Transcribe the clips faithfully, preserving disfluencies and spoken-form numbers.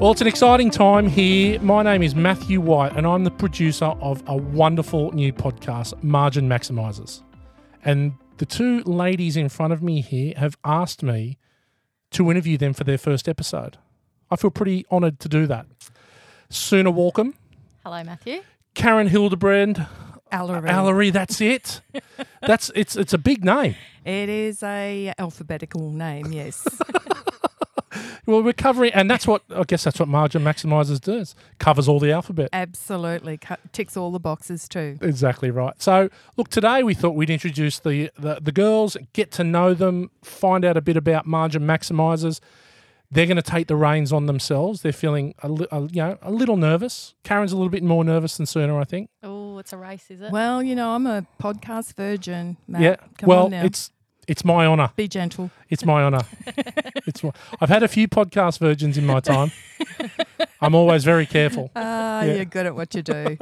Well, it's an exciting time here. My name is Matthew White and I'm the producer of a wonderful new podcast, Margin Maximisers. And the two ladies in front of me here have asked me to interview them for their first episode. I feel pretty honoured to do that. Suna Walcombe. Hello, Matthew. Karen Hildebrand. Allery. Allery, that's it. That's it's it's a big name. It is a alphabetical name, yes. Well, we're covering, and that's what, I guess that's what Margin Maximisers does, covers all the alphabet. Absolutely. Cu- ticks all the boxes too. Exactly right. So, look, today we thought we'd introduce the, the, the girls, get to know them, find out a bit about Margin Maximisers. They're going to take the reins on themselves. They're feeling a, li- a, you know, a little nervous. Karen's a little bit more nervous than Suna, I think. Oh, it's a race, is it? Well, you know, I'm a podcast virgin, Matt. Yeah. Come well, on now. it's it's my honour. Be gentle. It's my honour. It's my, I've had a few podcast virgins in my time. I'm always very careful. Ah, Yeah. you're good at what you do.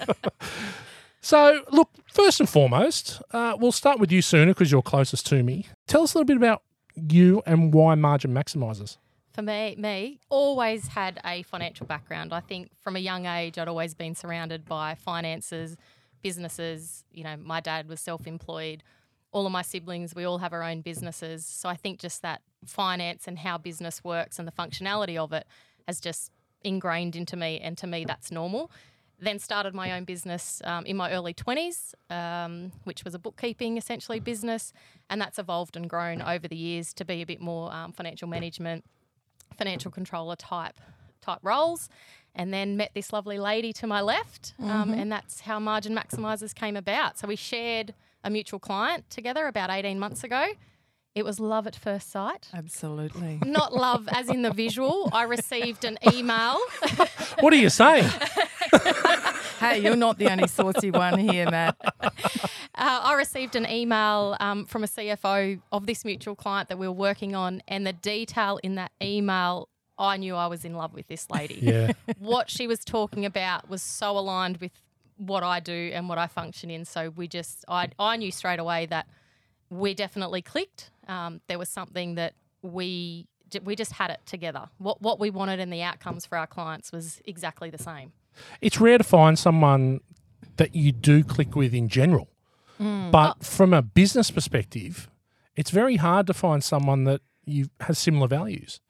So, look, first and foremost, uh, we'll start with you, Suna, because you're closest to me. Tell us a little bit about you and why Margin Maximisers. For me, me, always had a financial background. I think from a young age, I'd always been surrounded by finances, businesses. You know, my dad was self-employed. All of my siblings, we all have our own businesses. So I think just that finance and how business works and the functionality of it has just ingrained into me. And to me, that's normal. Then started my own business um, in my early twenties, um, which was a bookkeeping essentially business. And that's evolved and grown over the years to be a bit more um, financial management, financial controller type type roles, and then met this lovely lady to my left, um, Mm-hmm. and that's how Margin Maximisers came about. So we shared a mutual client together about eighteen months ago. It was love at first sight. Absolutely. Not love as in the visual. I received an email. What are you saying? Hey, you're not the only saucy one here, Matt. Uh, I received an email um, from a C F O of this mutual client that we were working on, and the detail in that email, I knew I was in love with this lady. Yeah. What she was talking about was so aligned with what I do and what I function in. So we just, I, I knew straight away that we definitely clicked. Um, there was something that we we just had it together. What what we wanted and the outcomes for our clients was exactly the same. It's rare to find someone that you do click with in general. But from a business perspective, it's very hard to find someone that you has similar values.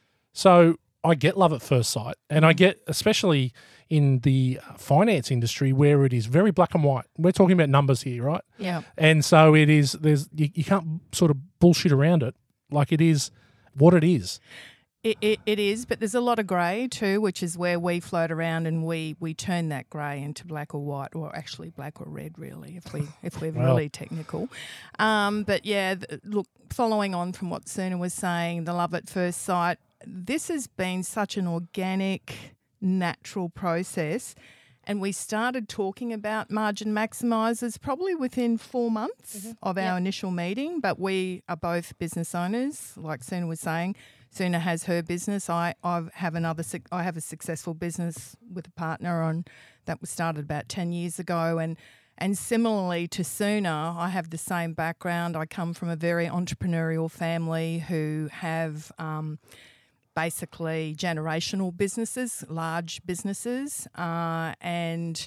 So I get love at first sight, and I get, especially in the finance industry where it is very black and white. We're talking about numbers here, right? Yeah. And so it is, there's you, you can't sort of bullshit around it. Like, it is what it is. It, it, it is, but there's a lot of grey too, which is where we float around and we, we turn that grey into black or white, or actually black or red, really, if we if we're Well. really technical. Um, but yeah, th- look, following on from what Suna was saying, the love at first sight. This has been such an organic, natural process, and we started talking about Margin Maximisers probably within four months Mm-hmm. of our Yep. initial meeting. But we are both business owners, like Suna was saying. Suna has her business. I I have another. suc- I have a successful business with a partner on that was started about ten years ago, and and similarly to Suna, I have the same background. I come from a very entrepreneurial family who have um, basically generational businesses, large businesses, uh, and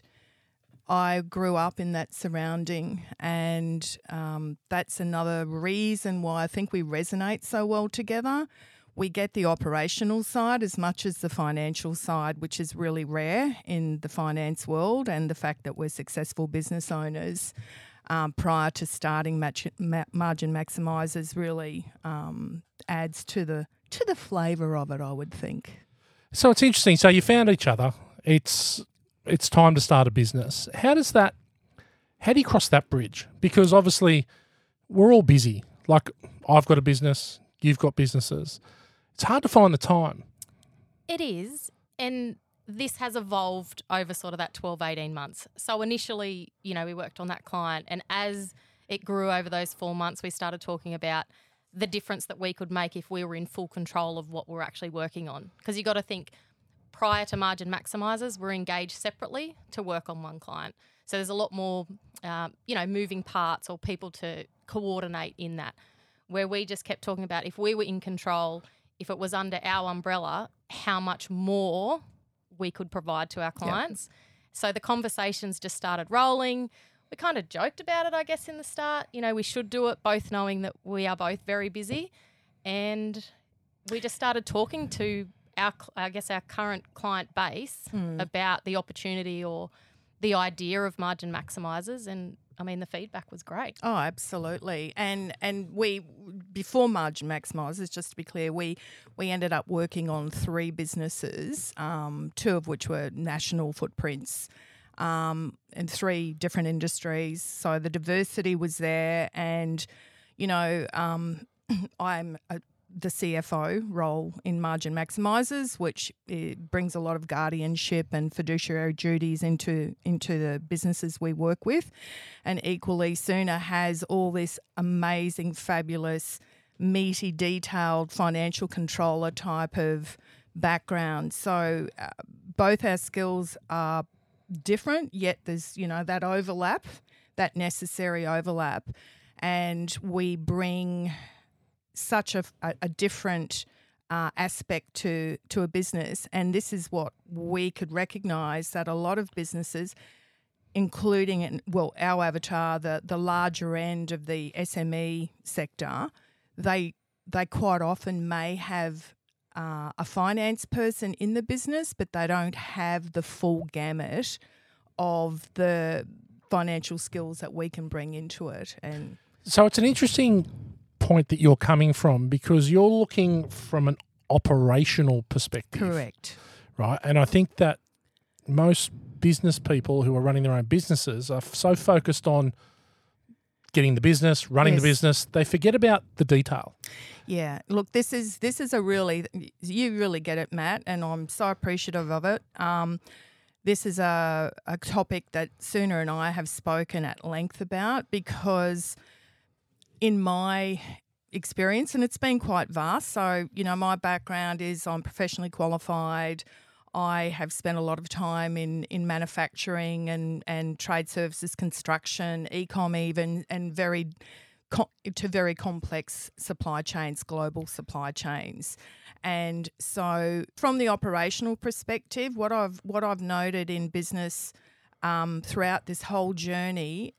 I grew up in that surrounding, and um, that's another reason why I think we resonate so well together. We get the operational side as much as the financial side, which is really rare in the finance world, and the fact that we're successful business owners um, prior to starting match, ma- Margin Maximisers really um, adds to the to the flavour of it, I would think. So it's interesting. So you found each other. It's it's time to start a business. How does that? How do you cross that bridge? Because obviously we're all busy. Like, I've got a business, you've got businesses. It's hard to find the time. It is, and this has evolved over sort of that twelve, eighteen months. So initially, you know, we worked on that client, and as it grew over those four months, we started talking about the difference that we could make if we were in full control of what we're actually working on. Because you got to think, prior to Margin Maximisers, we're engaged separately to work on one client. So there's a lot more, um, you know, moving parts or people to coordinate in that, where we just kept talking about if we were in control, if it was under our umbrella, how much more we could provide to our clients. Yep. So the conversations just started rolling. We kind of joked about it, I guess, in the start. You know, we should do it, both knowing that we are both very busy. And we just started talking to our, I guess, our current client base mm. about the opportunity or the idea of margin maximisers, and I mean, the feedback was great. Oh, absolutely. And and we, before Margin Maximisers, just to be clear, we we ended up working on three businesses, um, two of which were national footprints, um, in three different industries. So the diversity was there, and you know, um, I'm a the C F O role in Margin Maximisers, which it brings a lot of guardianship and fiduciary duties into into the businesses we work with. And equally, Suna has all this amazing, fabulous, meaty, detailed financial controller type of background. So uh, both our skills are different, yet there's, you know, that overlap, that necessary overlap. And we bring such a, a, a different uh, aspect to to a business, and this is what we could recognise, that a lot of businesses, including in, well our avatar, the the larger end of the S M E sector, they they quite often may have uh, a finance person in the business, but they don't have the full gamut of the financial skills that we can bring into it. And so it's an interesting point that you're coming from, because you're looking from an operational perspective. Correct. Right. And I think that most business people who are running their own businesses are so focused on getting the business, running yes. the business, they forget about the detail. Yeah. Look, this is this is a really, you really get it, Matt, and I'm so appreciative of it. Um, this is a, a topic that Suna and I have spoken at length about, because in my experience, and it's been quite vast, so, you know, my background is I'm professionally qualified. I have spent a lot of time in, in manufacturing and, and trade services, construction, e-com even, and very co- to very complex supply chains, global supply chains. And so from the operational perspective, what I've what I've noted in business um, throughout this whole journey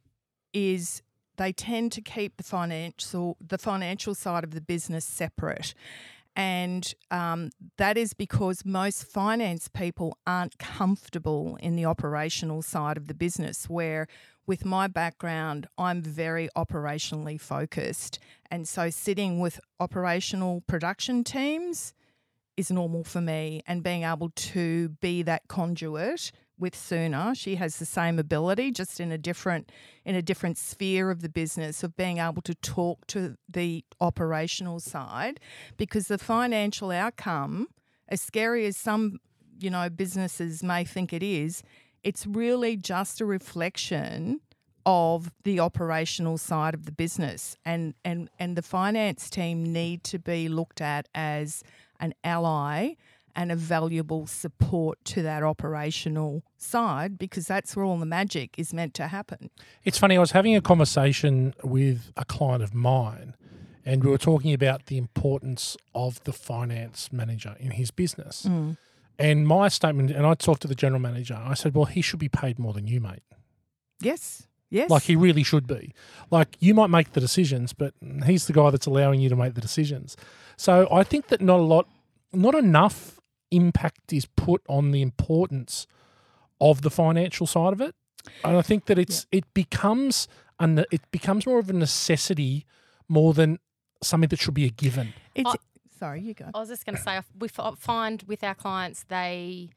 is they tend to keep the financial the financial side of the business separate. And um, that is because most finance people aren't comfortable in the operational side of the business, where with my background, I'm very operationally focused. And so sitting with operational production teams is normal for me, and being able to be that conduit with Suna. She has the same ability, just in a different in a different sphere of the business, of being able to talk to the operational side, because the financial outcome, as scary as some, you know, businesses may think it is, it's really just a reflection of the operational side of the business, and and and the finance team need to be looked at as an ally and a valuable support to that operational side, because that's where all the magic is meant to happen. It's funny, I was having a conversation with a client of mine, and we were talking about the importance of the finance manager in his business. Mm. And my statement, and I talked to the general manager, I said, well, he should be paid more than you, mate. Yes, yes. Like, he really should be. Like, you might make the decisions, but he's the guy that's allowing you to make the decisions. So I think that not a lot, not enough impact is put on the importance of the financial side of it, and I think that it's yeah. it becomes an it becomes more of a necessity more than something that should be a given. It's, I, sorry, you go. I was just going to say, we find with our clients, they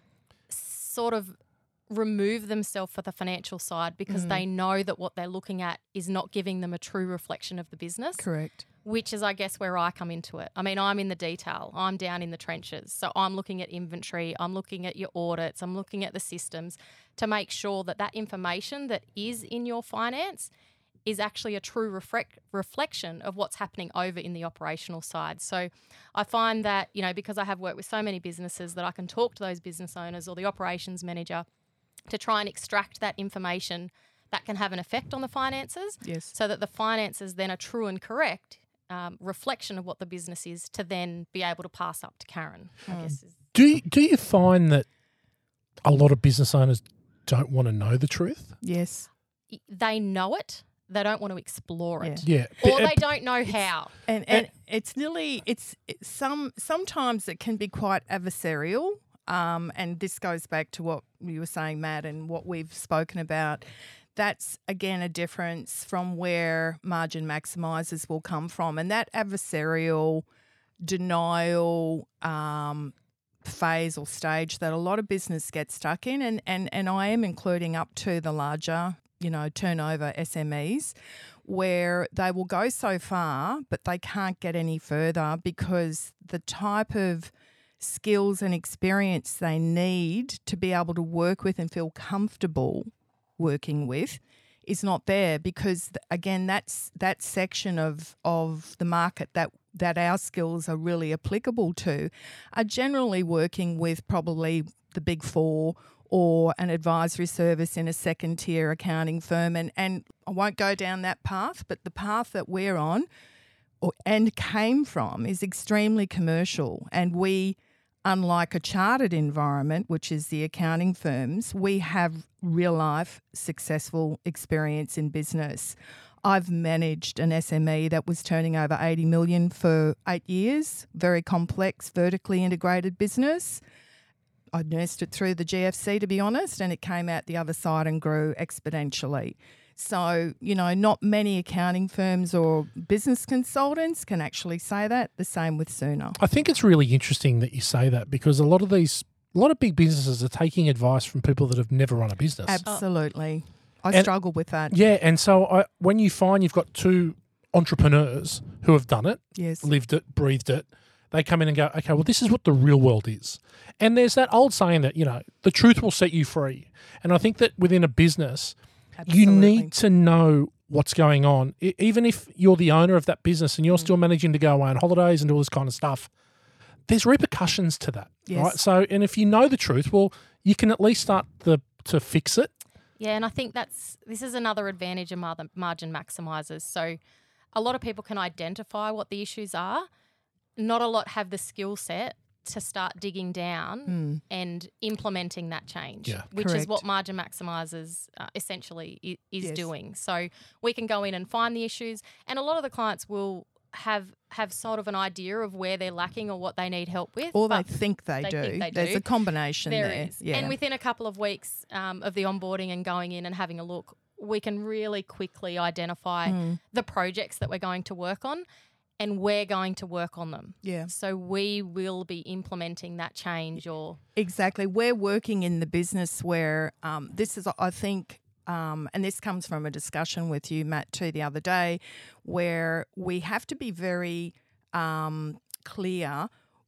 sort of remove themselves for the financial side because mm. they know that what they're looking at is not giving them a true reflection of the business. Correct. Which is, I guess, where I come into it. I mean, I'm in the detail. I'm down in the trenches. So I'm looking at inventory. I'm looking at your audits. I'm looking at the systems to make sure that that information that is in your finance is actually a true reflect, reflection of what's happening over in the operational side. So I find that, you know, because I have worked with so many businesses, that I can talk to those business owners or the operations manager to try and extract that information that can have an effect on the finances. Yes. So that the finances then are true and correct um, reflection of what the business is to then be able to pass up to Karen, I guess. Is, Do you, do you find that a lot of business owners don't want to know the truth? Yes. they know it, they don't want to explore it. Yeah. Or they don't know how. And and it's nearly it's, it's some sometimes it can be quite adversarial. Um, and this goes back to what you were saying, Matt, and what we've spoken about. That's, again, a difference from where margin maximisers will come from. And that adversarial denial um, phase or stage that a lot of business gets stuck in, and, and, and I am including up to the larger, you know, turnover S M Es, where they will go so far but they can't get any further because the type of skills and experience they need to be able to work with and feel comfortable working with is not there, because again that's that section of of the market that that our skills are really applicable to are generally working with probably the Big Four or an advisory service in a second tier accounting firm, and and I won't go down that path, but the path that we're on or, and came from is extremely commercial, and we, unlike a chartered environment, which is the accounting firms, we have real life successful experience in business. I've managed an S M E that was turning over eighty million for eight years, very complex, vertically integrated business. I nursed it through the G F C, to be honest, and it came out the other side and grew exponentially. So, you know, not many accounting firms or business consultants can actually say that. The same with Sooner. I think it's really interesting that you say that, because a lot of these, a lot of big businesses are taking advice from people that have never run a business. Absolutely. I And- struggle with that. Yeah, and so I, when you find you've got two entrepreneurs who have done it, Yes. lived it, breathed it, they come in and go, okay, well, this is what the real world is. And there's that old saying that, you know, the truth will set you free. And I think that within a business, Absolutely. you need to know what's going on. I, even if you're the owner of that business and you're still managing to go away on holidays and all this kind of stuff, there's repercussions to that, Yes. right? So, and if you know the truth, well, you can at least start the, to fix it. Yeah, and I think that's this is another advantage of mar- margin maximisers. So a lot of people can identify what the issues are. Not a lot have the skill set to start digging down Mm. and implementing that change, Yeah. which is Correct. what margin maximisers uh, essentially i- is Yes. doing. So we can go in and find the issues, and a lot of the clients will have have sort of an idea of where they're lacking or what they need help with. Or they but think they, they do. think they There's do. a combination there there. is. Yeah. And within a couple of weeks um, of the onboarding and going in and having a look, we can really quickly identify Mm. the projects that we're going to work on, and we're going to work on them. Yeah. So we will be implementing that change or Exactly. We're working in the business where um, this is, I think, um, and this comes from a discussion with you, Matt, too, the other day, where we have to be very um, clear.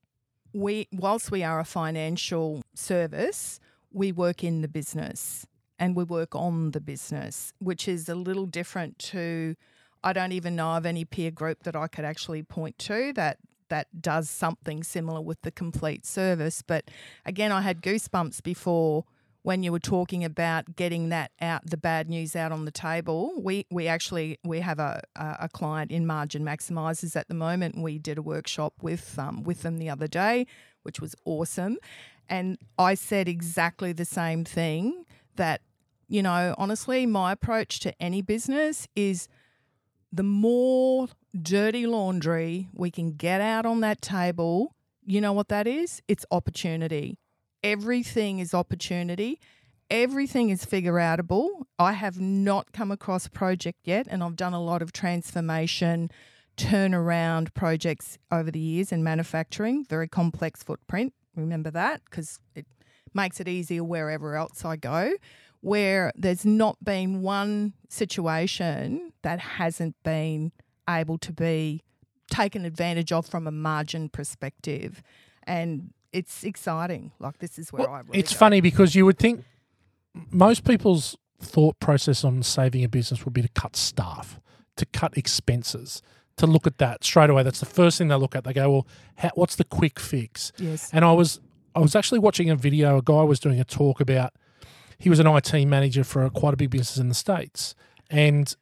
We, whilst we are a financial service, we work in the business and we work on the business, which is a little different to, I don't even know of any peer group that I could actually point to that that does something similar with the complete service. But again, I had goosebumps before when you were talking about getting that out, the bad news out on the table. We we actually we have a a, a client in Margin Maximisers at the moment, and we did a workshop with um with them the other day, which was awesome. And I said exactly the same thing, that, you know, honestly, my approach to any business is the more dirty laundry we can get out on that table, you know what that is? It's opportunity. Everything is opportunity. Everything is figure-outable. I have not come across a project yet, and I've done a lot of transformation, turnaround projects over the years in manufacturing, very complex footprint. Remember that, because it makes it easier wherever else I go, where there's not been one situation that hasn't been able to be taken advantage of from a margin perspective. And it's exciting. Like, this is where Well, I really it's go. funny because you would think most people's thought process on saving a business would be to cut staff, to cut expenses, to look at that straight away. That's the first thing they look at. They go, well, how, what's the quick fix? Yes. And I was I was actually watching a video. A guy was doing a talk about, he was an I T manager for a, quite a big business in the States, and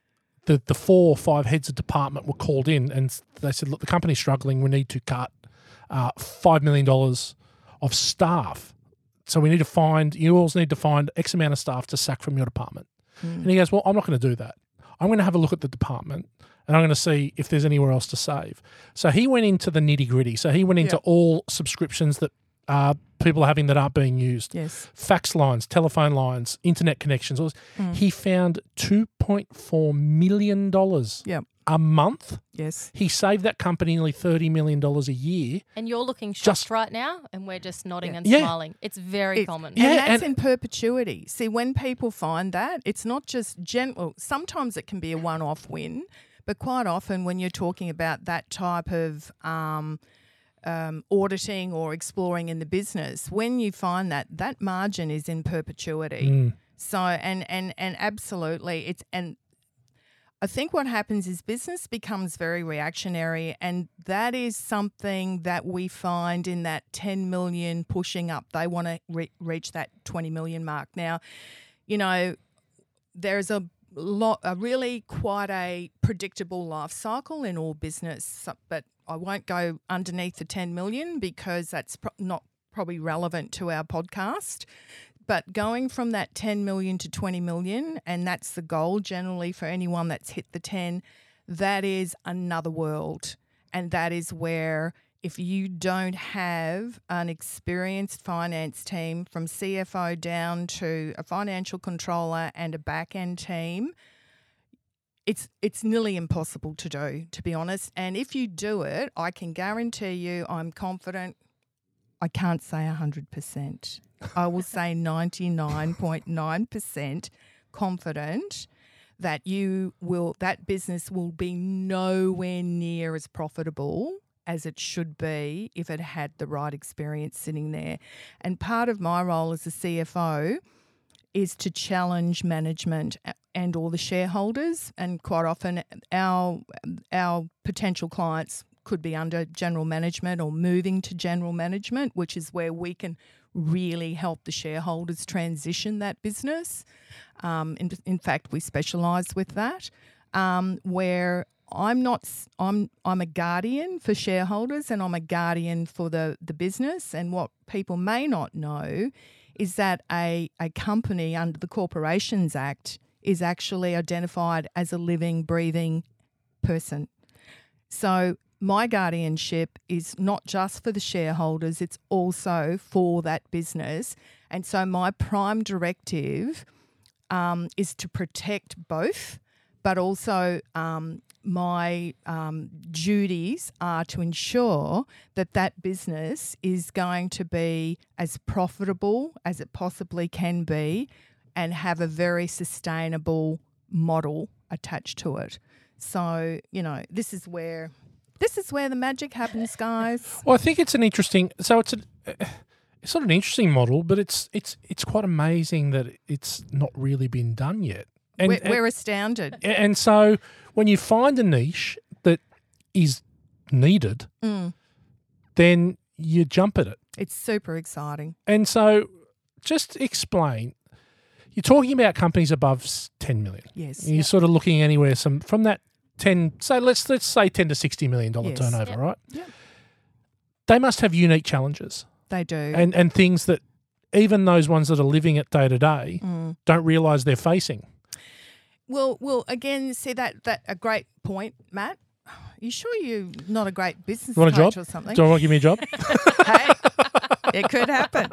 the, the four or five heads of department were called in and they said, look, the company's struggling. We need to cut uh, five million dollars of staff. So we need to find, you all need to find X amount of staff to sack from your department. Mm. And he goes, well, I'm not going to do that. I'm going to have a look at the department and I'm going to see if there's anywhere else to save. So he went into the nitty gritty. So he went into yep. all subscriptions that uh, people are having that aren't being used. Yes. Fax lines, telephone lines, internet connections. Mm. He found two point four million dollars yep. a month. Yes. He saved that company nearly thirty million dollars a year. And you're looking shocked Just, right now and we're just nodding yeah. and yeah. smiling. It's very it's, common. Yeah, and that's and, in perpetuity. See, when people find that, it's not just general. Sometimes it can be a one-off win, but quite often when you're talking about that type of um, um, auditing or exploring in the business, when you find that, that margin is in perpetuity. Mm. So, and, and, and absolutely, it's and I think what happens is business becomes very reactionary, and that is something that we find in that ten million pushing up. They want to re- reach that twenty million mark. Now, you know, there's a lot, a really quite a predictable life cycle in all business, but I won't go underneath the ten million because that's pro- not probably relevant to our podcast. But going from that ten million to twenty million, and that's the goal generally for anyone that's hit the ten, that is another world. And that is where if you don't have an experienced finance team from C F O down to a financial controller and a back-end team, it's it's nearly impossible to do, to be honest. And if you do it, I can guarantee you, I'm confident, I can't say one hundred percent. I will say ninety-nine point nine percent confident that you will that business will be nowhere near as profitable as it should be if it had the right experience sitting there. And part of my role as a C F O is to challenge management and all the shareholders. And quite often our our potential clients could be under general management or moving to general management, which is where we can really help the shareholders transition that business. Um, in, in fact, we specialise with that, um, where I'm not. I'm I'm a guardian for shareholders, and I'm a guardian for the the business. And what people may not know is that a a company under the Corporations Act is actually identified as a living, breathing person. So my guardianship is not just for the shareholders, it's also for that business. And so my prime directive um, is to protect both, but also um, my um, duties are to ensure that that business is going to be as profitable as it possibly can be and have a very sustainable model attached to it. So, you know, this is where... This is where the magic happens, guys. Well, I think it's an interesting. So it's a, it's not an interesting model, but it's it's it's quite amazing that it's not really been done yet. And, we're, we're and, astounded. And so when you find a niche that is needed, mm. then you jump at it. It's super exciting. And so, just explain. You're talking about companies above ten million. Yes. You're yep. sort of looking anywhere some from that. ten so let's let's say ten to sixty million dollar yes. turnover, yep. right? Yep. They must have unique challenges. They do. And and things that even those ones that are living it day to day mm. don't realise they're facing. Well well again, see that that a great point, Matt. You sure you're not a great business You want a coach job? or something? Do you want to give me a job? Hey, it could happen.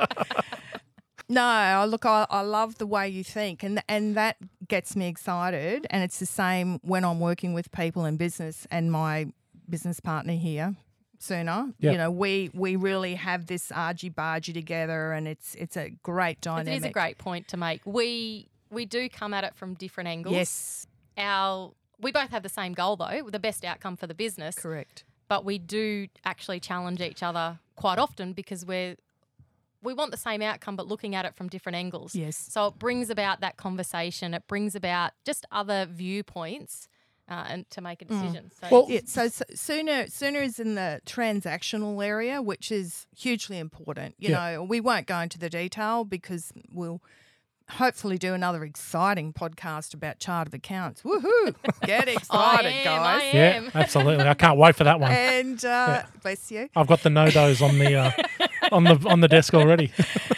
No, look, I, I love the way you think, and and that gets me excited. And it's the same when I'm working with people in business and my business partner here, Suna. Yep. You know, we we really have this argy-bargy together, and it's it's a great dynamic. It is a great point to make. We we do come at it from different angles. Yes. Our we both have the same goal though, the best outcome for the business. Correct. But we do actually challenge each other quite often because we're we want the same outcome but looking at it from different angles. Yes. So it brings about that conversation. It brings about just other viewpoints uh, and to make a decision. Mm. So, well, yeah, so, so sooner sooner is in the transactional area, which is hugely important. You yeah. know, we won't go into the detail because we'll hopefully do another exciting podcast about chart of accounts. Woohoo! Get excited, I am, guys. I Yeah, am. absolutely. I can't wait for that one. And uh, bless you. I've got the no-dos on the uh, on the on the desk already.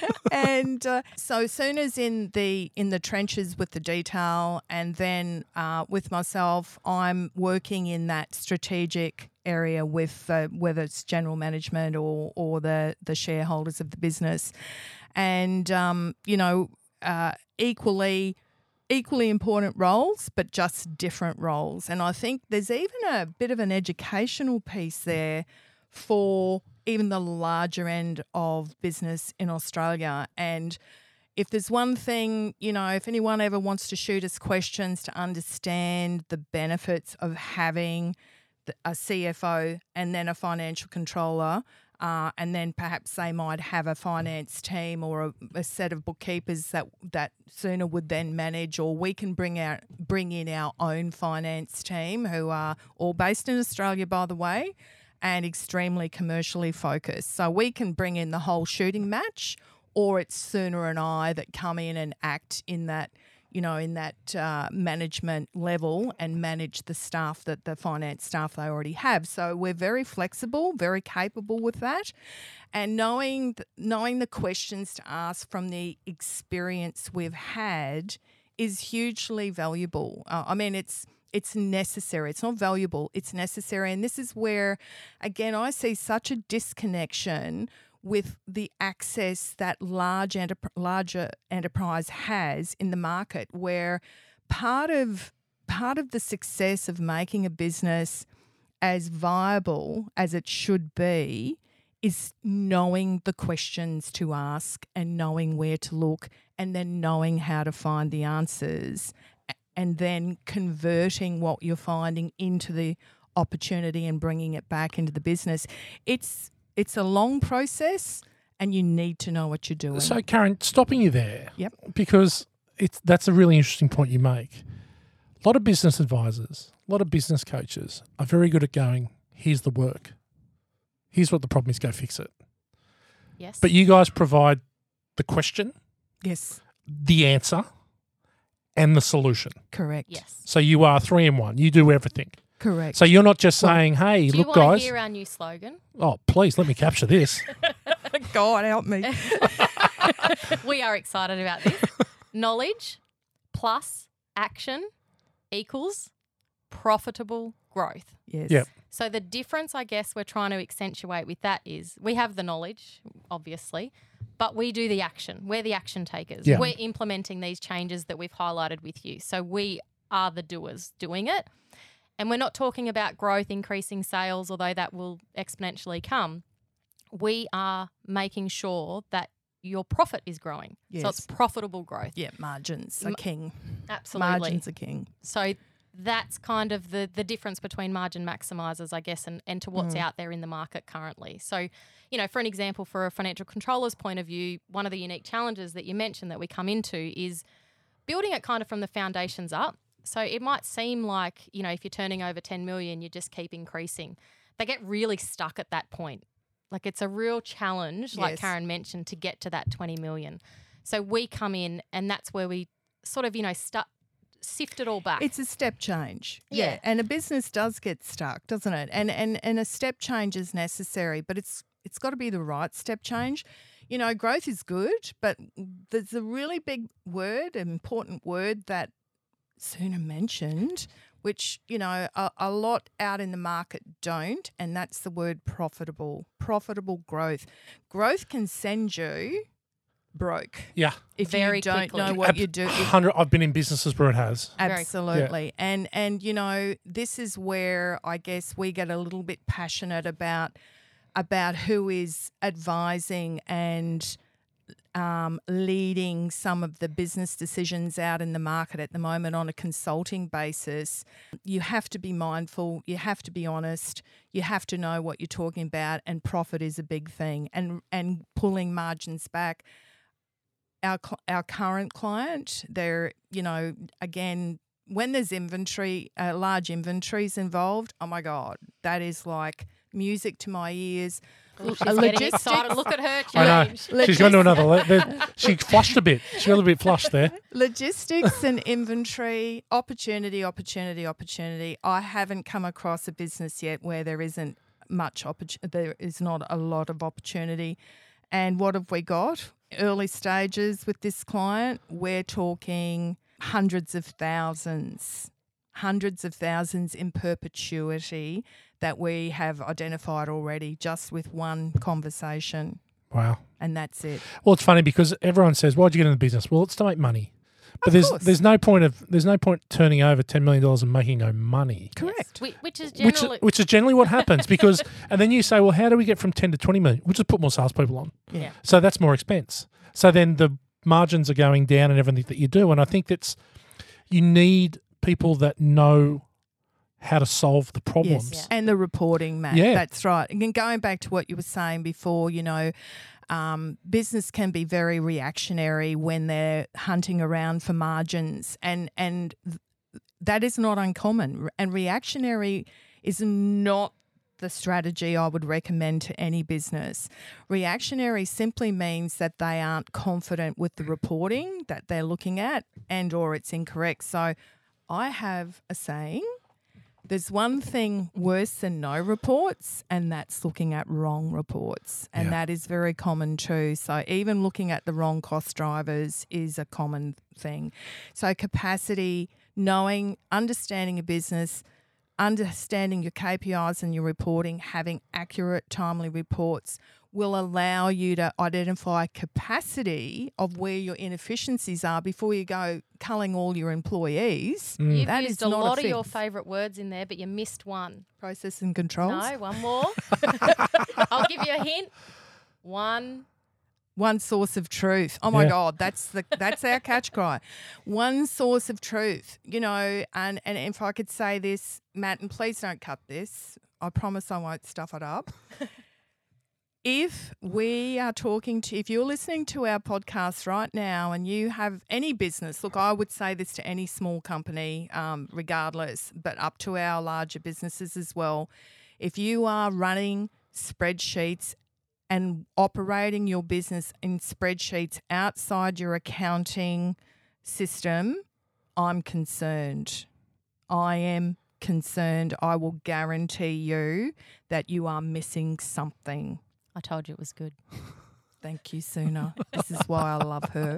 And uh, so Suna's in the in the trenches with the detail, and then uh, with myself, I'm working in that strategic area with uh, whether it's general management or or the the shareholders of the business, and um, you know uh, equally equally important roles, but just different roles. And I think there's even a bit of an educational piece there for even the larger end of business in Australia. And if there's one thing, you know, if anyone ever wants to shoot us questions to understand the benefits of having the, a C F O and then a financial controller, uh, and then perhaps they might have a finance team or a, a set of bookkeepers that that Suna would then manage, or we can bring out bring in our own finance team who are all based in Australia, by the way, and extremely commercially focused. So we can bring in the whole shooting match, or it's Suna and I that come in and act in that, you know, in that uh, management level and manage the staff, that the finance staff they already have. So we're very flexible, very capable with that. And knowing th- knowing the questions to ask from the experience we've had is hugely valuable. Uh, I mean, it's It's necessary. It's not valuable. It's necessary. And this is where, again, I see such a disconnection with the access that large enter- larger enterprise has in the market, where part of part of the success of making a business as viable as it should be is knowing the questions to ask and knowing where to look, and then knowing how to find the answers, and then converting what you're finding into the opportunity and bringing it back into the business. It's it's a long process, and you need to know what you're doing. So, Karen, stopping you there, Yep. because it's that's a really interesting point you make. A lot of business advisors, a lot of business coaches are very good at going, here's the work. Here's what the problem is, go fix it. Yes. But you guys provide the question, Yes, the answer, and the solution. correct. yes. So you are three in one. You do everything. Correct. So you're not just saying, hey, Do you look, want guys. to hear our new slogan? Oh, please, let me capture this. God help me. We are excited about this. Knowledge plus action equals profitable growth. Yes. Yep. So the difference, I guess, we're trying to accentuate with that is we have the knowledge, obviously, but we do the action. We're the action takers. Yeah. We're implementing these changes that we've highlighted with you. So we are the doers doing it. And we're not talking about growth, increasing sales, although that will exponentially come. We are making sure that your profit is growing. So Yes. it's profitable growth. Yeah, margins are M- king. Absolutely. Margins are king. So that's kind of the the difference between margin maximizers, I guess, and, and to what's out there in the market currently. So, you know, for an example, for a financial controller's point of view, one of the unique challenges that you mentioned that we come into is building it kind of from the foundations up. So it might seem like, you know, if you're turning over ten million, you just keep increasing. They get really stuck at that point. Like it's a real challenge, like Yes. Karen mentioned, to get to that twenty million. So we come in and that's where we sort of, you know, start sift it all back. It's a step change. Yeah. Yeah. And a business does get stuck, doesn't it? And and and a step change is necessary, but it's it's got to be the right step change. You know, growth is good, but there's a really big word, an important word that Suna mentioned, which, you know, a, a lot out in the market don't, and that's the word profitable. Profitable growth. Growth can send you broke Yeah. if Very you don't quickly. know what Ab- you do. one If hundred I've been in businesses where it has. Very- Absolutely. And and you know, this is where I guess we get a little bit passionate about about who is advising and um, leading some of the business decisions out in the market at the moment on a consulting basis. You have to be mindful, you have to be honest, you have to know what you're talking about, and profit is a big thing, and and pulling margins back. Our cl- our current client, they're, you know, again, when there's inventory, uh, large inventories involved, oh my God, that is like music to my ears. She's A getting logistics- excited. Look at her I know. change. She's gone to another. Le- there- she flushed a bit. She got a bit flushed there. Logistics and inventory, opportunity, opportunity, opportunity. I haven't come across a business yet where there isn't much opportunity. There is not a lot of opportunity. And what have we got? Early stages with this client, we're talking hundreds of thousands, hundreds of thousands in perpetuity that we have identified already just with one conversation. Wow. And that's it. Well, it's funny because everyone says, "Why'd you get in the business?" Well, it's to make money. But Of there's course. there's no point of there's no point turning over ten million dollars and making no money. Correct. Yes, which is Which generally is, which is generally what happens because and then you say, well, how do we get from ten to twenty million? We'll just put more salespeople on. Yeah. So that's more expense. So then the margins are going down and everything that you do. And I think that's you need people that know how to solve the problems. Yes, and the reporting, Matt. Yeah. That's right. And going back to what you were saying before, you know, um, business can be very reactionary when they're hunting around for margins, and and th- that is not uncommon. And reactionary is not the strategy I would recommend to any business. Reactionary simply means that they aren't confident with the reporting that they're looking at, and or it's incorrect. So I have a saying. There's one thing worse than no reports, and that's looking at wrong reports. And Yeah. that is very common too. So even looking at the wrong cost drivers is a common thing. So capacity, knowing, understanding a business, understanding your K P Is and your reporting, having accurate, timely reports will allow you to identify capacity of where your inefficiencies are before you go culling all your employees. Mm. You've That used is a not a lot of your fix. favourite words in there, but you missed one. Process and controls. No, one more. I'll give you a hint. One. One source of truth. Oh my Yeah. God, that's the that's our catch cry. One source of truth. You know, and, and if I could say this, Matt, and please don't cut this. I promise I won't stuff it up. If we are talking to, if you're listening to our podcast right now and you have any business, look, I would say this to any small company, um, regardless, but up to our larger businesses as well. If you are running spreadsheets and operating your business in spreadsheets outside your accounting system, I'm concerned. I am concerned. I will guarantee you that you are missing something. I told you it was good. Thank you, Suna. This is why I love her.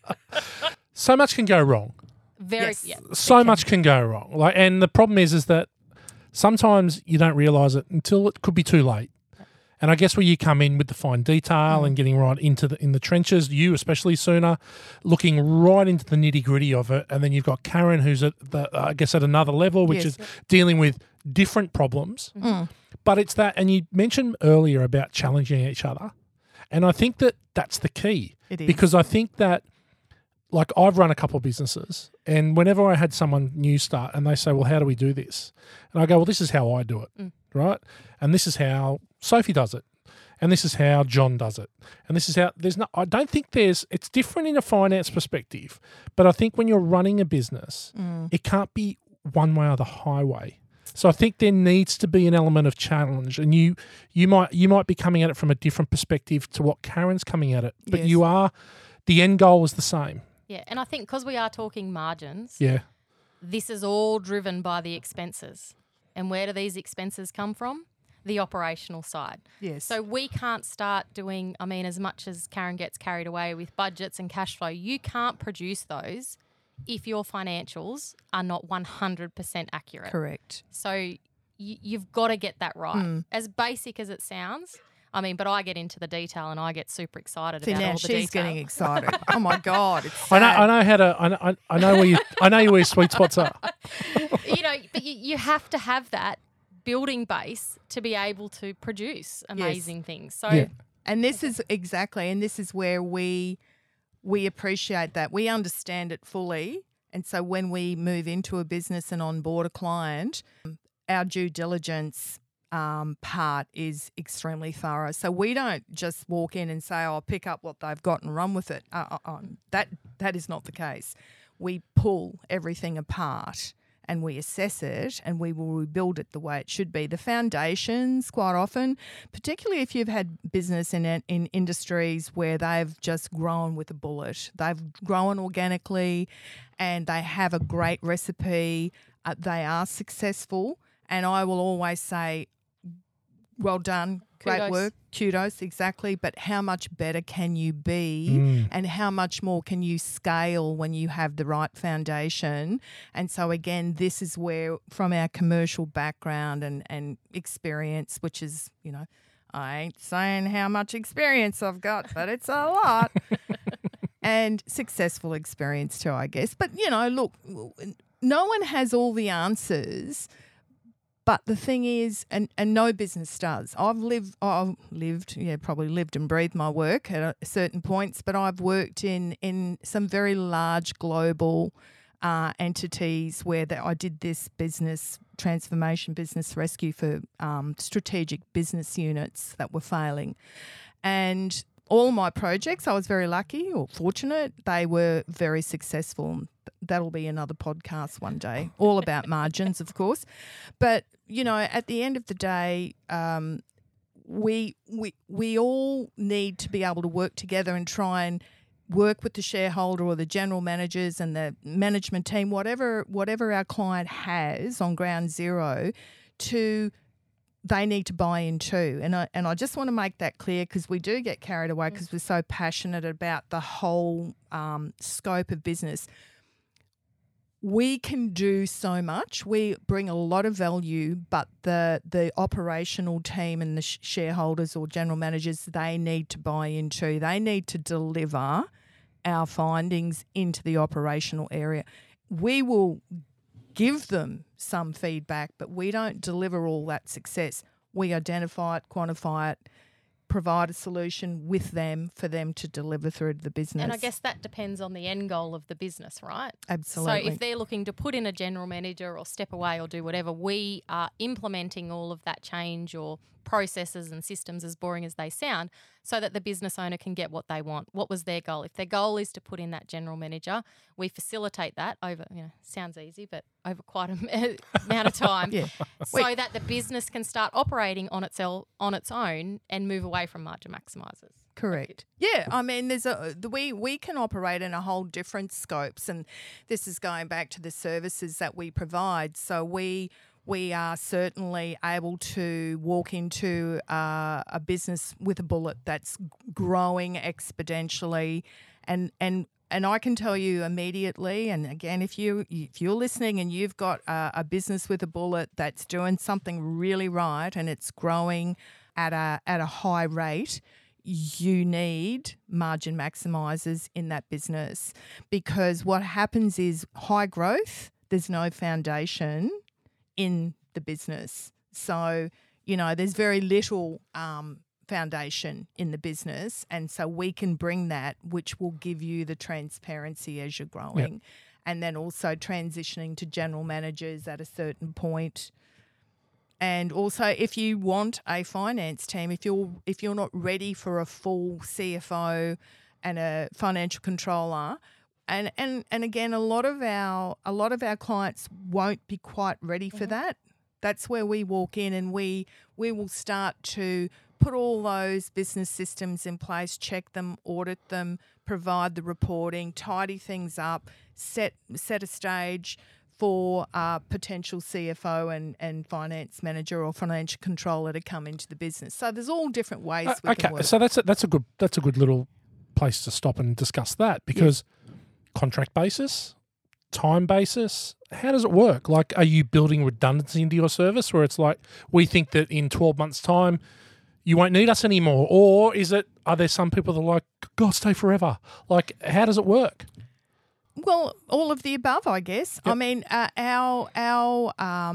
So much can go wrong. Very. Yes. Yeah. So much can go wrong. Like, and the problem is, is that sometimes you don't realise it until it could be too late. And I guess where you come in with the fine detail Mm. and getting right into the in the trenches, you especially Sooner, looking right into the nitty gritty of it, and then you've got Karen, who's at the I guess at another level, which Yes. is dealing with different problems. Mm. But it's that, and you mentioned earlier about challenging each other, and I think that that's the key. It is. Because I think that, like, I've run a couple of businesses, and whenever I had someone new start and they say, well, how do we do this? And I go, well, this is how I do it, Mm. right? And this is how Sophie does it. And this is how John does it. And this is how there's no, I don't think there's, it's different in a finance perspective, but I think when you're running a business, Mm. it can't be one way or the highway. So I think there needs to be an element of challenge, and you you might you might be coming at it from a different perspective to what Karen's coming at it, but Yes. you are the end goal is the same. Yeah, and I think because we are talking margins, Yeah, this is all driven by the expenses. And where do these expenses come from? The operational side. Yes. So we can't start doing, I mean, as much as Karen gets carried away with budgets and cash flow, you can't produce those if your financials are not one hundred percent accurate. Correct. So you, you've got to get that right. Mm. As basic as it sounds, I mean, but I get into the detail and I get super excited See, about now all the she's detail. getting excited. Oh my God. It's I know. sad. I know how to. I know. I- I know where you. I know where your sweet spots are. you know, but you, you have to have that building base to be able to produce amazing things. So Yeah. And this is exactly, and this is where we we appreciate that. We understand it fully. And so when we move into a business and onboard a client, our due diligence um, part is extremely thorough. So we don't just walk in and say, "I'll pick up what they've got and run with it." Uh, uh, uh, that that is not the case. We pull everything apart and we assess it and we will rebuild it the way it should be. The foundations, quite often, particularly if you've had business in in industries where they've just grown with a bullet, they've grown organically and they have a great recipe, uh, they are successful, and I will always say, well done, great Kudos. work, kudos, exactly. But how much better can you be Mm. and how much more can you scale when you have the right foundation? And so, again, this is where, from our commercial background and, and experience, which is, you know, I ain't saying how much experience I've got, but it's a lot. And successful experience too, I guess. But, you know, look, no one has all the answers. But the thing is, and, and no business does. I've lived, I've lived, yeah, probably lived and breathed my work at certain points, but I've worked in, in some very large global uh, entities where the, I did this business transformation, business rescue for um, strategic business units that were failing. And all my projects, I was very lucky or fortunate, they were very successful. That'll be another podcast one day, all about margins, of course. But, you know, at the end of the day, um, we we we all need to be able to work together and try and work with the shareholder or the general managers and the management team, whatever whatever our client has on ground zero, to they need to buy into. And I, and I just want to make that clear because we do get carried away because we're so passionate about the whole um, scope of business. We can do so much. We bring a lot of value, but the the operational team and the sh- shareholders or general managers, they need to buy into. They need to deliver our findings into the operational area. We will give them some feedback, but we don't deliver all that success. We identify it, quantify it, provide a solution with them for them to deliver through to the business. And I guess that depends on the end goal of the business, right? Absolutely. So if they're looking to put in a general manager or step away or do whatever, we are implementing all of that change or processes and systems, as boring as they sound, so that the business owner can get what they want. What was their goal? If their goal is to put in that general manager, we facilitate that over, you know, sounds easy, but over quite a amount of time, Yeah. so Wait. that the business can start operating on itself on its own and move away from margin maximisers. Correct. Yeah, I mean, there's a the, we we can operate in a whole different scopes, and this is going back to the services that we provide. So we we are certainly able to walk into uh, a business with a bullet that's growing exponentially, and and. And I can tell you immediately, and again, if you if you're listening and you've got a, a business with a bullet that's doing something really right and it's growing at a at a high rate, you need margin maximisers in that business, because what happens is high growth, there's no foundation in the business. So, you know, there's very little um, foundation in the business, and so we can bring that, which will give you the transparency as you're growing. Yep. And then also transitioning to general managers at a certain point. And also, if you want a finance team, if you're if you're not ready for a full C F O and a financial controller, and and and again, a lot of our a lot of our clients won't be quite ready for mm-hmm. that. That's where we walk in, and we we will start to put all those business systems in place, check them, audit them, provide the reporting, tidy things up, set set a stage for a potential C F O and, and finance manager or financial controller to come into the business. So there's all different ways uh, we okay, can work. so that's a, that's a good that's a good little place to stop and discuss that, because yeah. contract basis, time basis, how does it work? Like, are you building redundancy into your service, where it's like, we think that in twelve months' time you won't need us anymore? Or is it, are there some people that are like, God, stay forever? Like, how does it work? Well, all of the above, I guess. Yep. I mean, uh, our our um,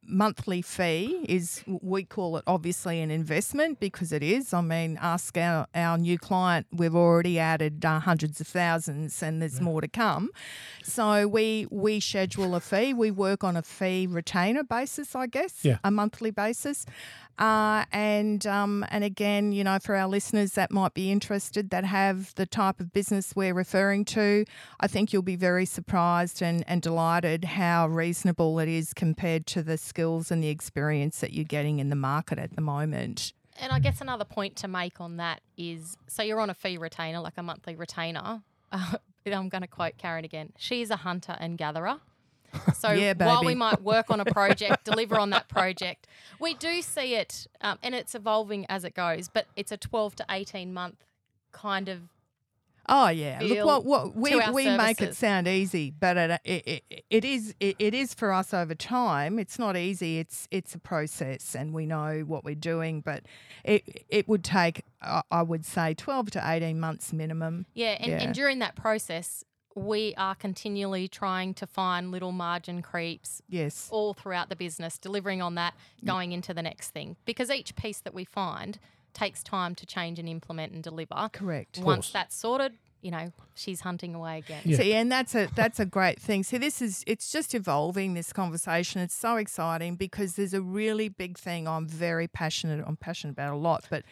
monthly fee is, we call it obviously an investment because it is. I mean, ask our, our new client, we've already added uh, hundreds of thousands and there's yeah. more to come. So we we schedule a fee. We work on a fee retainer basis, I guess, yeah. a monthly basis. Uh, and um, and again, you know, for our listeners that might be interested that have the type of business we're referring to, I think you'll be very surprised and, and delighted how reasonable it is compared to the skills and the experience that you're getting in the market at the moment. And I guess another point to make on that is, so you're on a fee retainer, like a monthly retainer. Uh, I'm going to quote Karen again. She's a hunter and gatherer. So yeah, while we might work on a project, deliver on that project, we do see it, um, and it's evolving as it goes, but it's a twelve to eighteen month kind of Oh yeah, look what what we we services. make it sound easy, but it it, it, it is it, it is for us over time. It's not easy. It's it's a process, and we know what we're doing. But it it would take uh, I would say twelve to eighteen months minimum. Yeah, and, yeah. and during that process, we are continually trying to find little margin creeps. Yes, all throughout the business, delivering on that, going into the next thing, because each piece that we find takes time to change and implement and deliver. Correct. Once that's sorted, you know, she's hunting away again. Yeah. See, and that's a that's a great thing. See, this is it's just evolving, this conversation. It's so exciting because there's a really big thing I'm very passionate I'm passionate about a lot, but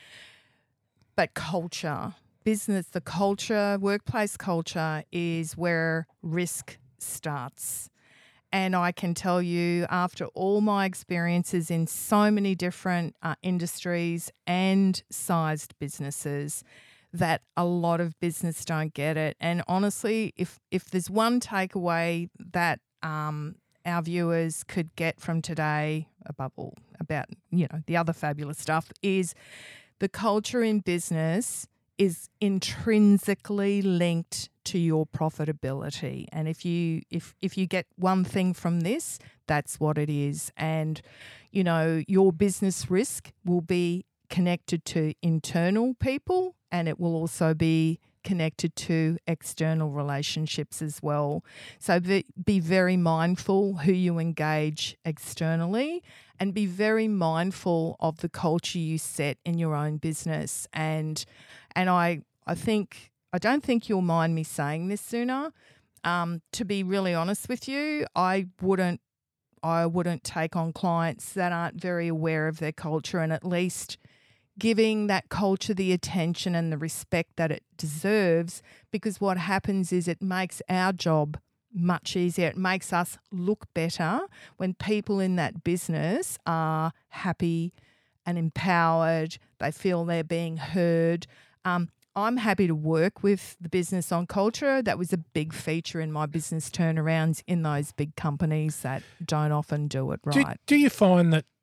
but culture, business, the culture, workplace culture is where risk starts. And I can tell you, after all my experiences in so many different uh, industries and sized businesses, that a lot of business don't get it. And honestly, if if there's one takeaway that um, our viewers could get from today, above all, about you know the other fabulous stuff, is the culture in business is intrinsically linked to your profitability. And if you if if you get one thing from this, that's what it is. And, you know, your business risk will be connected to internal people, and it will also be connected to external relationships as well. So be, be very mindful who you engage externally, and be very mindful of the culture you set in your own business. And and I I think I don't think you'll mind me saying this, Suna. Um, to be really honest with you, I wouldn't I wouldn't take on clients that aren't very aware of their culture and at least giving that culture the attention and the respect that it deserves, because what happens is it makes our job much easier. It makes us look better when people in that business are happy and empowered. They feel they're being heard. Um, I'm happy to work with the business on culture. That was a big feature in my business turnarounds in those big companies that don't often do it right. Do, do you find that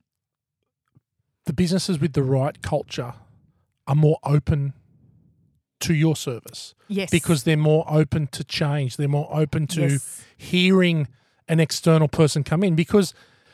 the businesses with the right culture are more open to your service? Yes. Because they're more open to change. They're more open to yes. hearing an external person come in, because,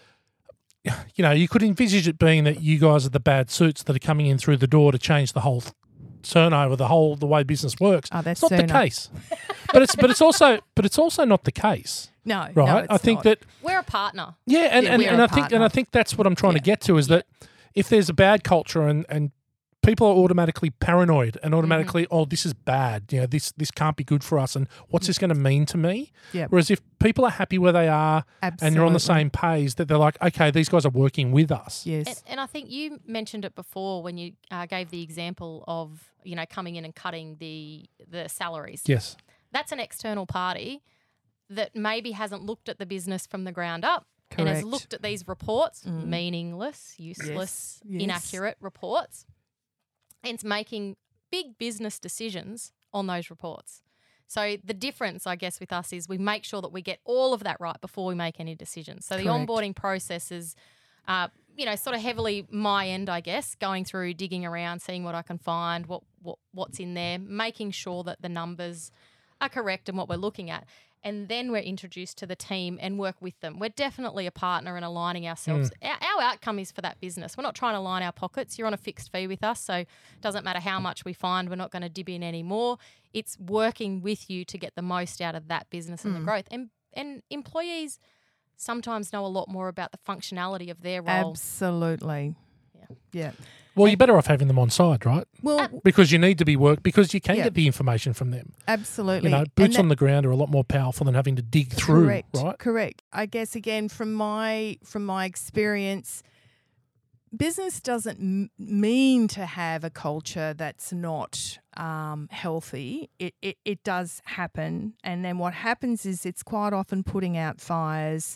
you know, you could envisage it being that you guys are the bad suits that are coming in through the door to change the whole turnover, the whole the way business works. Oh, that's it's not Suna. the case. but it's but it's also but it's also not the case. No, right? no, it's I think not. that we're a partner. Yeah, and, Yeah, and, we're and a I think and partner. I think that's what I'm trying Yeah. to get to is that if there's a bad culture and, and people are automatically paranoid and automatically, mm-hmm. oh, this is bad, you know, this this can't be good for us, and what's this going to mean to me? Yeah. Whereas if people are happy where they are Absolutely. and they're on the same page, that they're like, okay, these guys are working with us. Yes. And, and I think you mentioned it before when you uh, gave the example of, you know, coming in and cutting the the salaries. Yes. That's an external party that maybe hasn't looked at the business from the ground up and has Correct. looked at these reports, Mm. meaningless, useless, Yes. Yes. inaccurate reports, and it's making big business decisions on those reports. So the difference, I guess, with us is we make sure that we get all of that right before we make any decisions. So the Correct. onboarding process is, uh, you know, sort of heavily my end, I guess, going through, digging around, seeing what I can find, what, what what's in there, making sure that the numbers are correct and what we're looking at. And then we're introduced to the team and work with them. We're definitely a partner and aligning ourselves. Mm. Our, our outcome is for that business. We're not trying to line our pockets. You're on a fixed fee with us, so it doesn't matter how much we find. We're not going to dib in any more. It's working with you to get the most out of that business and Mm. the growth. And and employees sometimes know a lot more about the functionality of their role. Absolutely. Yeah. Yeah. Well, you're better off having them on side, right? Well, Because you need to be work because you can Yeah. get the information from them. absolutely. You know, And boots that- on the ground are a lot more powerful than having to dig through, correct, right? Correct. I guess again from my from my experience, business doesn't m- mean to have a culture that's not um, healthy. It, it it does happen, and then what happens is it's quite often putting out fires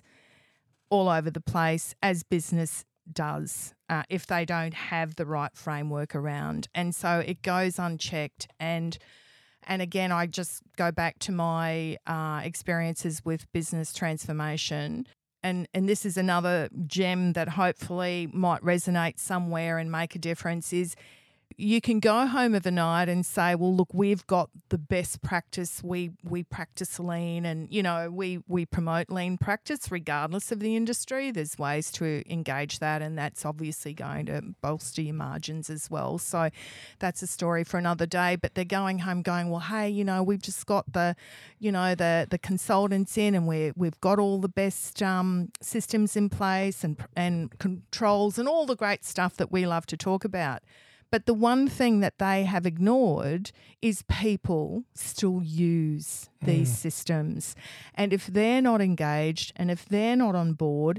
all over the place, as business does, uh, if they don't have the right framework around, and so it goes unchecked. And and again, I just go back to my uh, experiences with business transformation. And, and this is another gem that hopefully might resonate somewhere and make a difference is you can go home of a night and say, well, look, we've got the best practice. We we practice lean and, you know, we, we promote lean practice regardless of the industry. There's ways to engage that, and that's obviously going to bolster your margins as well. So that's a story for another day. But they're going home going, well, hey, you know, we've just got the, you know, the the consultants in, and we're, we've got all the best um, systems in place and and controls and all the great stuff that we love to talk about. But the one thing that they have ignored is people still use these Mm. systems. And if they're not engaged and if they're not on board,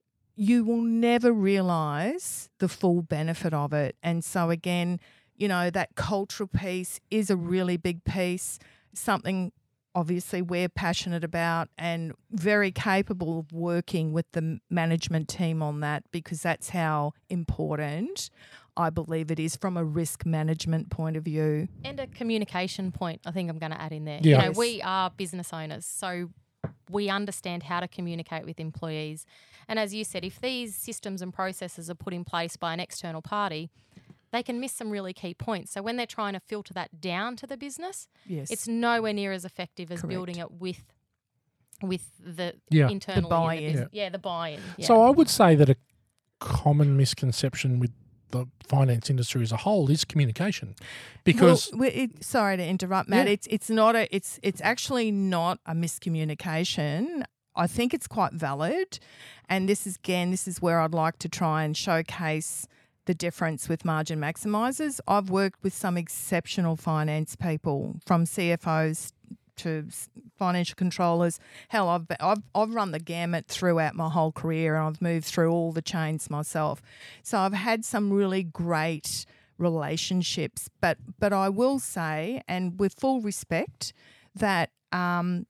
you will never realise the full benefit of it. And so again, you know, that cultural piece is a really big piece, something obviously we're passionate about and very capable of working with the management team on that, because that's how important I believe it is from a risk management point of view. And a communication point, I think I'm going to add in there. Yeah. You know, Yes. we are business owners, so we understand how to communicate with employees. And as you said, if these systems and processes are put in place by an external party, they can miss some really key points. So when they're trying to filter that down to the business, Yes. it's nowhere near as effective as Correct. building it with with the Yeah. The internal buy-in. Yeah. yeah, the buy-in. Yeah. So I would say that a common misconception with the finance industry as a whole is communication, because well, we- it, sorry to interrupt, Matt. Yeah. It's it's not a it's it's actually not a miscommunication. I think it's quite valid, and this is again this is where I'd like to try and showcase the difference with margin maximisers. I've worked with some exceptional finance people, from C F Os to s- financial controllers. Hell, I've, I've I've run the gamut throughout my whole career, and I've moved through all the chains myself. So I've had some really great relationships. But but I will say, and with full respect, that um,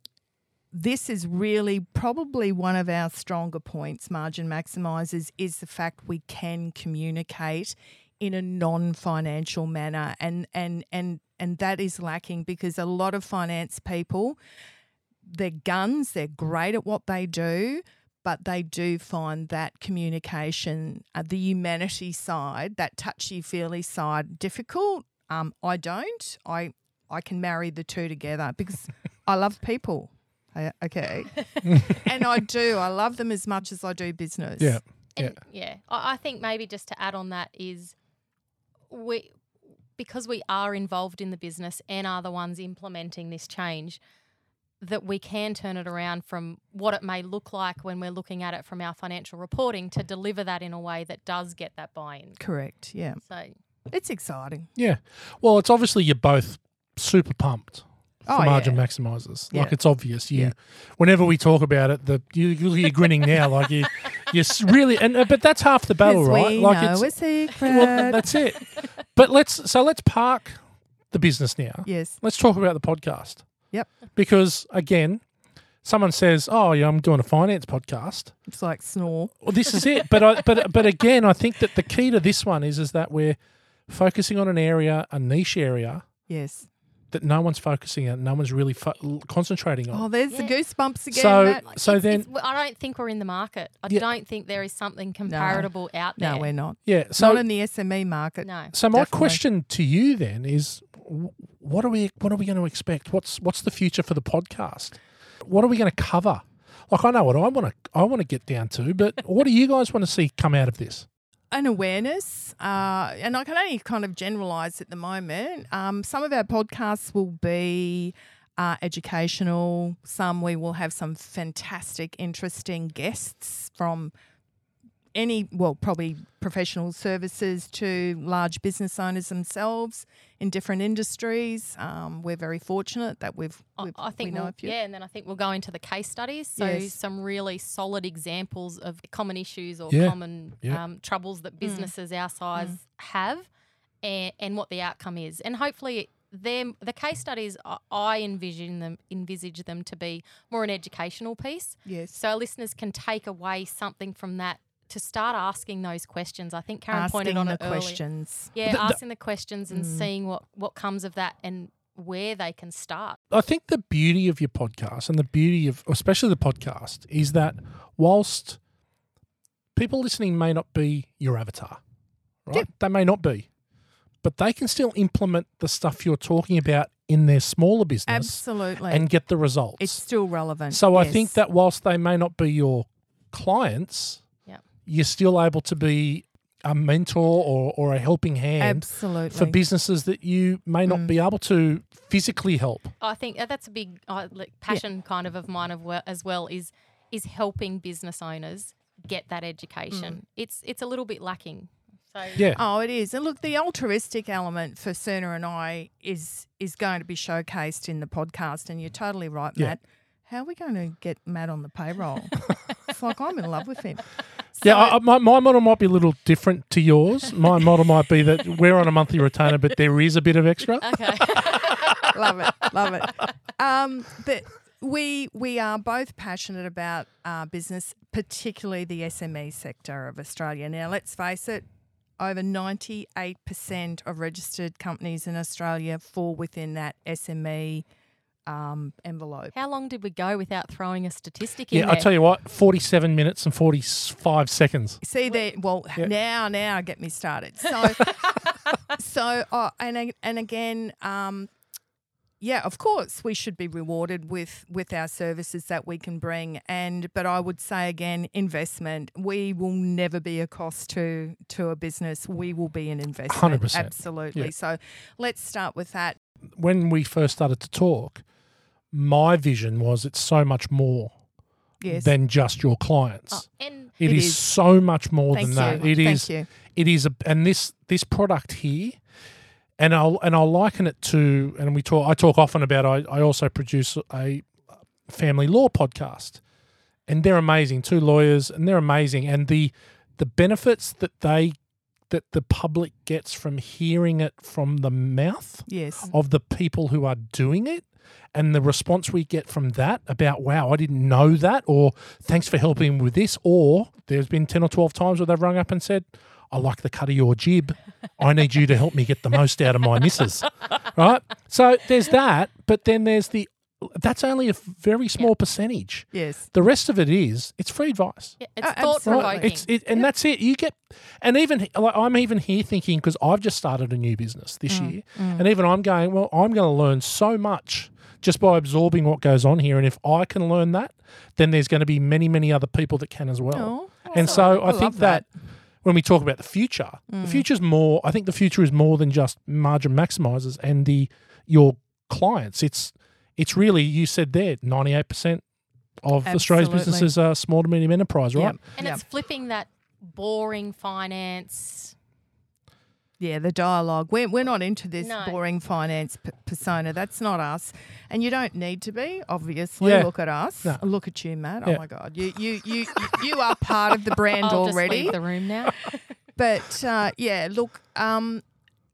this is really probably one of our stronger points, margin maximisers, is the fact we can communicate in a non-financial manner, and and and and that is lacking, because a lot of finance people, they're guns, they're great at what they do, but they do find that communication, uh, the humanity side, that touchy-feely side, difficult. Um, I don't. I I can marry the two together because I love people. I, okay, and I do. I love them as much as I do business. yeah, And yeah, I, I think maybe just to add on that is we, because we are involved in the business and are the ones implementing this change, that we can turn it around from what it may look like when we're looking at it from our financial reporting to deliver that in a way that does get that buy-in. Correct. Yeah, So it's exciting. yeah. Well, it's obviously you're both super pumped for Oh, margin yeah. maximisers. Yeah. Like, it's obvious. You, Yeah. whenever we talk about it, the you, you're grinning now, like you, you're s- really, and uh, but that's half the battle, 'Cause right? we Like know it's a secret. well, that's it. But let's so let's park the business now. yes. Let's talk about the podcast. Yep. Because again, someone says, "Oh, yeah, I'm doing a finance podcast." It's like snore. Well, this is it. But I, but but again, I think that the key to this one is is that we're focusing on an area, a niche area Yes. that no one's focusing on, no one's really fo- concentrating on. Oh, there's the Yeah. goosebumps again. So- Matt. So it's, then- it's, I don't think we're in the market. I Yeah. don't think there is something comparable out there. No, we're not. Yeah. So not in the S M E market. No. so my definitely. question to you then is, wh- what are we what are we going to expect? What's what's the future for the podcast? What are we going to cover? Like, I know what I want to I want to get down to, but what do you guys want to see come out of this? An awareness, uh, and I can only kind of generalise at the moment. Um, some of our podcasts will be uh, educational. Some we will have some fantastic, interesting guests from any, well, probably professional services to large business owners themselves in different industries. Um, we're very fortunate that we've, we've I think we know we'll, a few. yeah, and then I think we'll go into the case studies. So Yes. some really solid examples of common issues or Yeah. common Yeah. um, troubles that Mm. businesses our size have, and, and what the outcome is. And hopefully, them the case studies, I- I envision them envisage them to be more an educational piece. Yes. So our listeners can take away something from that to start asking those questions. I think Karen Asking pointed on the it earlier. questions. Yeah, The- the- asking the questions and Mm. seeing what, what comes of that and where they can start. I think the beauty of your podcast and the beauty of, especially the podcast, is that whilst people listening may not be your avatar, right? Yep. They may not be, but they can still implement the stuff you're talking about in their smaller business Absolutely. and get the results. it's still relevant. so I yes. think that whilst they may not be your clients, Yep. you're still able to be a mentor or, or a helping hand Absolutely. for businesses that you may not Mm. be able to physically help. I think that that's a big uh, like passion kind of of mine of well, as well is is helping business owners get that education. It's it's a little bit lacking. So Yeah. Oh, it is. And look, the altruistic element for Suna and I is is going to be showcased in the podcast. And you're totally right, Yeah. Matt. How are we going to get Matt on the payroll? It's like I'm in love with him. Yeah, So- I, I- my, my model might be a little different to yours. My model might be that we're on a monthly retainer, but there is a bit of extra. okay. love it, love it. Um, but we we are both passionate about uh, business, particularly the S M E sector of Australia. Now, let's face it, over ninety-eight percent of registered companies in Australia fall within that S M E um, envelope. How long did we go without throwing a statistic in Yeah, there? I'll tell you what, forty-seven minutes and forty-five seconds. See there, well Yeah. now now get me started. So so uh, and a- and again, um, yeah, of course we should be rewarded with with our services that we can bring. And but I would say again, investment. We will never be a cost to to a business. We will be an investment. one hundred percent. Absolutely. Yeah. So let's start with that. When we first started to talk, my vision was it's so much more Yes. than just your clients. Oh, and it It is, is. so much more Thank than you. that. It Thank is. you. It is a, and this this product here, and I'll and I'll liken it to, and we talk. I talk often about. I, I also produce a family law podcast, and they're amazing. Two lawyers, and they're amazing. And the the benefits that they that the public gets from hearing it from the mouth Yes. of the people who are doing it, and the response we get from that about, wow, I didn't know that, or thanks for helping with this, or there's been ten or twelve times where they've rung up and said, I like the cut of your jib. I need you to help me get the most out of my missus. Right? So there's that, but then there's the, that's only a very small percentage. Yes. The rest of it is, it's free advice. yeah, it's Oh, thought absolutely. provoking. It's it, and that's it. You get, and even like I'm even here thinking because I've just started a new business this Mm, year, and even I'm going, well, I'm going to learn so much just by absorbing what goes on here, and if I can learn that, then there's going to be many, many other people that can as well. Oh, and so I, I think love that. that. When we talk about the future, Mm. the future's more. I think the future is more than just margin maximizers and the your clients. It's it's really, you said there, ninety-eight percent of Australia's Absolutely. businesses are small to medium enterprise, right? Yep. and Yep. it's flipping that boring finance. Yeah, the dialogue. We're, we're not into this No. boring finance p- persona. That's not us. And you don't need to be, obviously. Yeah. Look at us. No. Look at you, Matt. Yeah. Oh, my God. You you you you are part of the brand I'll already. just leave the room now. But, uh, yeah, look, um,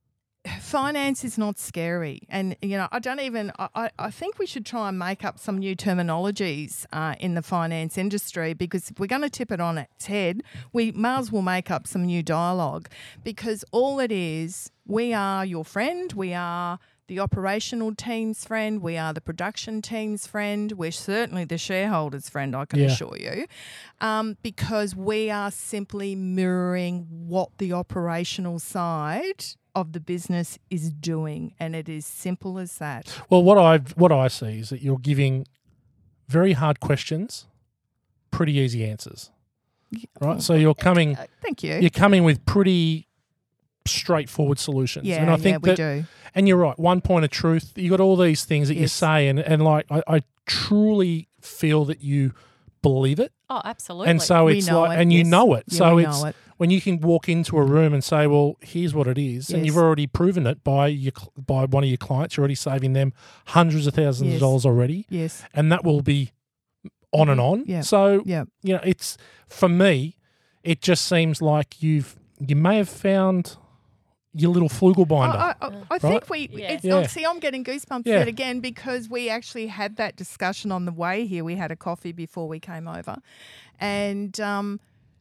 finance is not scary. And, you know, I don't even, I, I- I think we should try and make up some new terminologies uh, in the finance industry, because if we're going to tip it on its head, we may as well make up some new dialogue, because all it is, we are your friend, we are the operational team's friend, we are the production team's friend, we're certainly the shareholders' friend, I can Yeah. assure you, um, because we are simply mirroring what the operational side of the business is doing, and it is simple as that. Well, what I what I see is that you're giving very hard questions, pretty easy answers, right? So you're coming Uh, thank you. you're coming with pretty straightforward solutions. Yeah, and I think yeah, we that, do. And you're right, one point of truth. You got all these things that you Yes. say, and, and like I, I truly feel that you believe it. Oh, absolutely. And so We it's know like, it, and you yes. know it. Yeah, so we it's know it. when you can walk into a room and say, "Well, here's what it is," and Yes. you've already proven it by your cl- by one of your clients. You're already saving them hundreds of thousands Yes. of dollars already, Yes. and that will be on and on. Yeah. So Yeah. you know, it's for me, it just seems like you've you may have found your little Flugelbinder. I, I, I think we. Yeah. It's, Yeah. oh, see, I'm getting goosebumps Yeah. yet again because we actually had that discussion on the way here. We had a coffee before we came over, and um,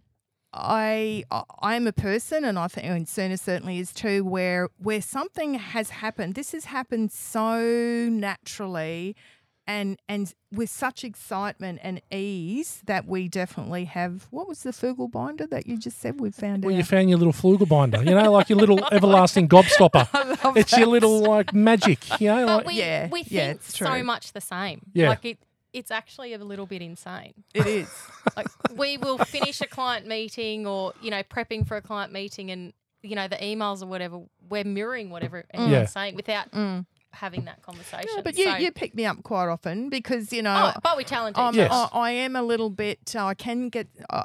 I I am a person, and I think and Suna certainly is too, where where something has happened. This has happened so naturally. And and with such excitement and ease that we definitely have. What was the Flugelbinder that you just said we found well, out? you found your little Flugelbinder, you know, like your little everlasting gobstopper. It's your little like magic, you know. But Like, we, Yeah, we yeah, think it's so true. much the same. Yeah. Like it, it's actually a little bit insane. It is. Like we will finish a client meeting or, you know, prepping for a client meeting and, you know, the emails or whatever, we're mirroring whatever anyone's Yeah. saying without Mm. having that conversation. Yeah, but you, So- you pick me up quite often because, you know, oh, but we challenge I'm, each Yes. other. I, I am a little bit, uh, I can get, uh,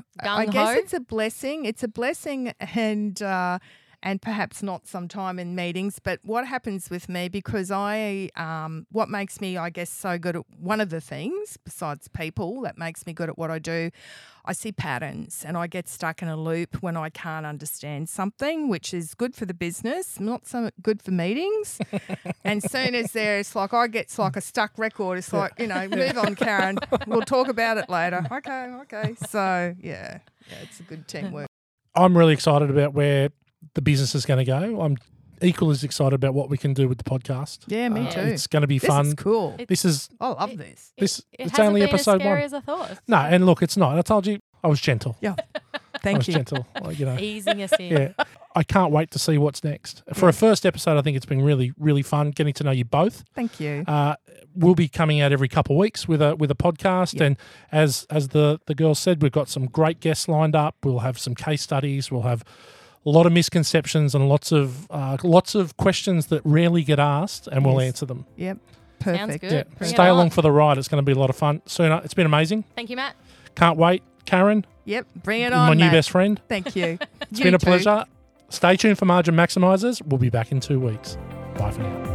I Gung-ho? guess it's a blessing. It's a blessing and, uh, and perhaps not sometime in meetings, but what happens with me, because I, um, what makes me, I guess, so good at one of the things besides people that makes me good at what I do, I see patterns and I get stuck in a loop when I can't understand something, which is good for the business, not so good for meetings. And soon as there, it's like I get it's like a stuck record. It's like, you know, move on, Karen. We'll talk about it later. Okay, okay. So, yeah, yeah, it's a good teamwork. I'm really excited about where the business is going to go. I'm equally as excited about what we can do with the podcast. Yeah, me Uh, too. It's going to be This fun. is cool. It- This is I love it- this. this. It, it it's hasn't only been episode as scary one. as I thought. No, and look, it's not. I told you I was gentle. Yeah. I Thank was you. gentle. Like, you know. Easing us in. Yeah. I can't wait to see what's next. For a first episode, I think it's been really, really fun getting to know you both. Thank you. Uh, we'll be coming out every couple of weeks with a with a podcast, Yep. and as as the the girls said, we've got some great guests lined up. We'll have some case studies. We'll have a lot of misconceptions and lots of uh, lots of questions that rarely get asked, and we'll Yes. answer them. Yep. Sounds Perfect. good. Yeah. Bring it Stay along on. for the ride. It's going to be a lot of fun. Sooner, it's been amazing. Thank you, Matt. Can't wait. Karen, Yep. Bring it on, my new Matt. best friend. Thank you. It's been a pleasure. Stay tuned for Margin Maximisers. We'll be back in two weeks. Bye for now.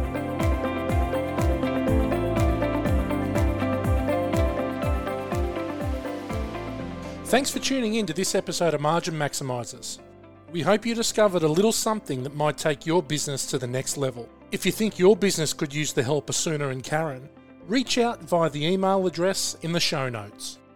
Thanks for tuning in to this episode of Margin Maximisers. We hope you discovered a little something that might take your business to the next level. If you think your business could use the help of Suna and Karen, reach out via the email address in the show notes.